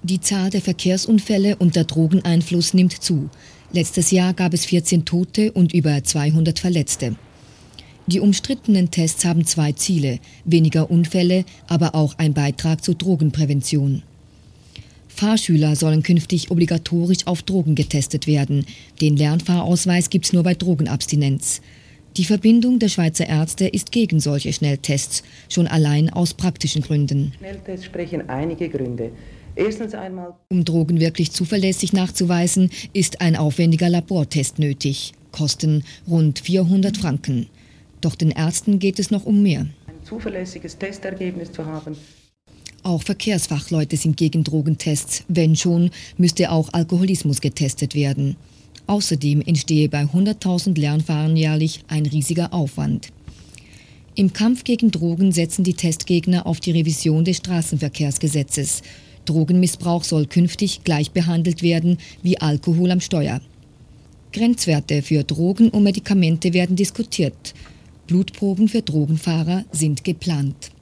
Die Zahl der Verkehrsunfälle unter Drogeneinfluss nimmt zu. Letztes Jahr gab es 14 Tote und über 200 Verletzte. Die umstrittenen Tests haben zwei Ziele: weniger Unfälle, aber auch ein Beitrag zur Drogenprävention. Fahrschüler sollen künftig obligatorisch auf Drogen getestet werden. Den Lernfahrausweis gibt es nur bei Drogenabstinenz. Die Verbindung der Schweizer Ärzte ist gegen solche Schnelltests, schon allein aus praktischen Gründen. Schnelltests sprechen einige Gründe. Erstens einmal, um Drogen wirklich zuverlässig nachzuweisen, ist ein aufwendiger Labortest nötig. Kosten rund 400 Franken. Doch den Ärzten geht es noch um mehr. ein zuverlässiges Testergebnis zu haben. Auch Verkehrsfachleute sind gegen Drogentests. Wenn schon, müsste auch Alkoholismus getestet werden. Außerdem entstehe bei 100.000 Lernfahrern jährlich ein riesiger Aufwand. Im Kampf gegen Drogen setzen die Testgegner auf die Revision des Straßenverkehrsgesetzes. Drogenmissbrauch soll künftig gleich behandelt werden wie Alkohol am Steuer. Grenzwerte für Drogen und Medikamente werden diskutiert. Blutproben für Drogenfahrer sind geplant.